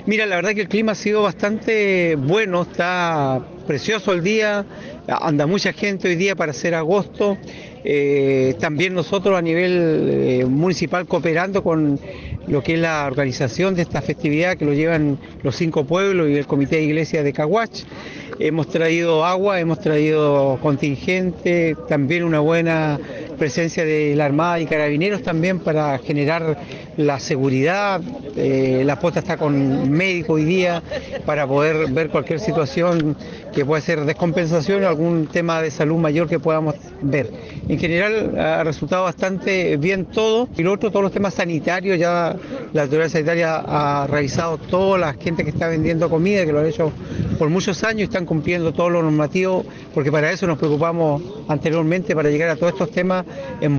Mira, la verdad que el clima ha sido bastante bueno, está precioso el día, anda mucha gente hoy día para hacer agosto. También nosotros a nivel municipal cooperando con lo que es la organización de esta festividad que lo llevan los 5 pueblos y el Comité de Iglesia de Caguach. Hemos traído agua, hemos traído contingente, también una buena presencia de la Armada y Carabineros también para generar la seguridad. La posta está con médico hoy día para poder ver cualquier situación que pueda ser descompensación o algún tema de salud mayor que podamos ver. En general ha resultado bastante bien todo. Y lo otro, todos los temas sanitarios, ya la autoridad sanitaria ha revisado toda la gente que está vendiendo comida, que lo han hecho por muchos años y están cumpliendo todos los normativos, porque para eso nos preocupamos anteriormente, para llegar a todos estos temas en